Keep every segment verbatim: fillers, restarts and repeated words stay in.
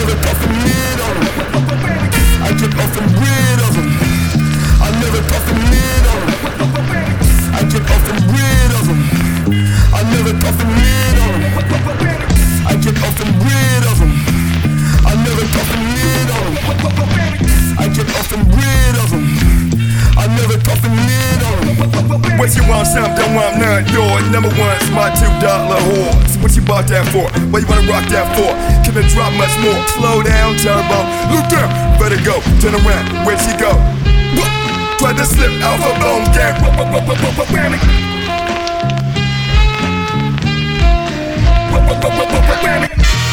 never puffin' lid on them. I get off and rid of them. I never puffin' lid on them. I get off and rid of them. I never puffin' lid on them. I get off and rid of them. I never puffin' lid on them. I get off and rid of them. I never puffin' lid on them. What you want, some don't want none. Yours, number one's my two dollar whore. So what you bought that for? What you wanna rock that for? Can it drop much more? Slow down, turbo. Look down, better go. Turn around, where'd she go? What? Tried to slip out her bone gang. Whammy. Whammy.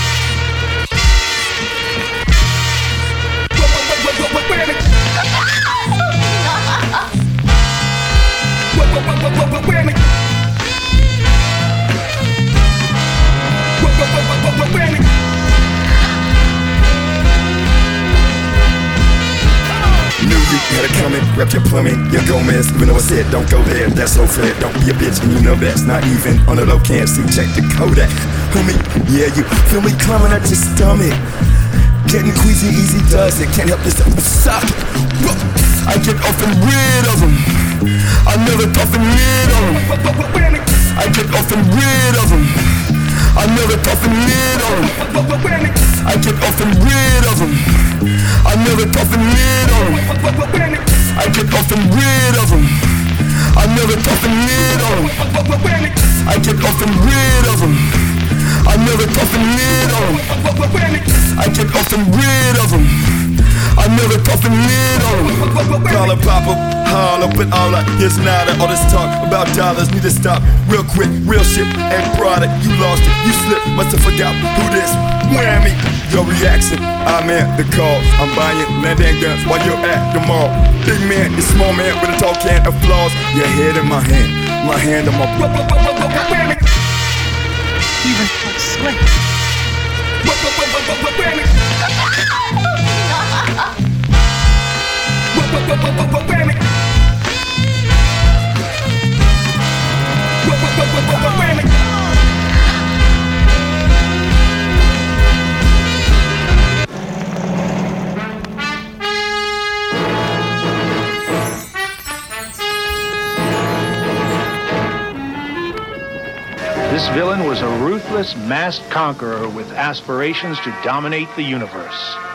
Knew you had it coming, rep your plumbing, your Gomez. Even though I said don't go there, that's so fair. Don't be a bitch and you know that's not even on the low, can't see, check the Kodak. Homie, yeah, you feel me climbing at your stomach. Getting queasy easy does it, can't help this suck. I get off and rid of them. I never puffin' lid on them. I get off and rid of them. I never puffin' lid on them. I get off and rid of them. I never puffin' lid on them. I get off and rid of them. I never puffin' lid on them. I get off and rid of them. I never puffin' lid on them. I get off and rid of them. I never puffin' lid on them. Call it Papa, holler, but all I hear's nada. All this talk about dollars need to stop real quick. Real shit ain't product. You lost it, you slipped, must have forgot who this. Whammy, your reaction. I'm in the call. I'm buying land and guns while you're at the mall. Big man, this small man with a tall can of flaws. Your head in my hand, my hand on my. Even sweat. This villain was a ruthless, masked conqueror with aspirations to dominate the universe.